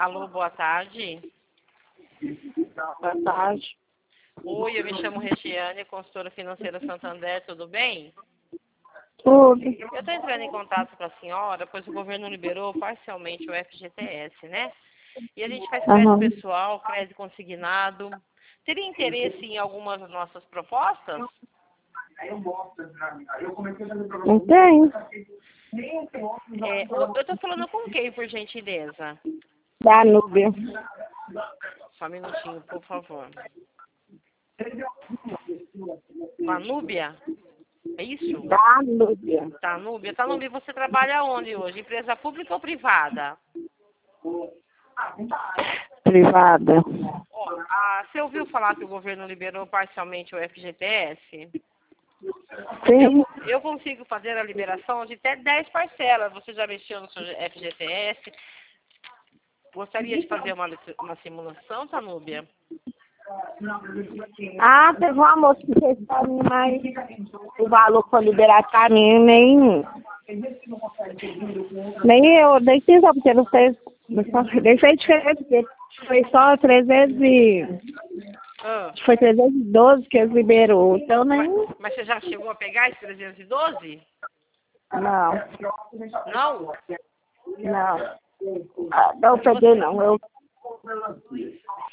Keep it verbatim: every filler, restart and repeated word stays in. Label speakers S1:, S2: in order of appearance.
S1: Alô, boa tarde.
S2: Boa tarde.
S1: Oi, eu me chamo Regiane, consultora financeira Santander, tudo bem?
S2: Tudo.
S1: Eu estou entrando em contato com a senhora, pois o governo liberou parcialmente o F G T S, né? E a gente faz crédito
S2: Aham.
S1: pessoal, crédito consignado. Teria interesse em algumas das nossas propostas?
S2: Não tem.
S1: É, o- eu estou falando com quem, por gentileza?
S2: Danúbio.
S1: Só um minutinho, por favor. Vanúbia? É isso?
S2: Danúbio.
S1: Tanúbia? Tanúbia, você trabalha onde hoje? Empresa pública ou privada?
S2: Privada.
S1: Ó, ah, você ouviu falar que o governo liberou parcialmente o F G T S?
S2: Sim.
S1: Eu consigo fazer a liberação de até dez parcelas. Você já mexeu no seu F G T S? Gostaria de fazer uma, uma simulação, Tanúbia?
S2: Ah, teve uma moça que fez pra mim, mas o valor que foi liberado pra mim nem. Nem eu, nem quis, porque não fez. Nem fez diferença, porque foi só trezentos e.
S1: Ah,
S2: Foi trezentos e doze que eles liberou. Então nem.
S1: mas, mas você já chegou a pegar esse trezentos e doze?
S2: Não.
S1: Não?
S2: Não. Ah, não peguei não. Eu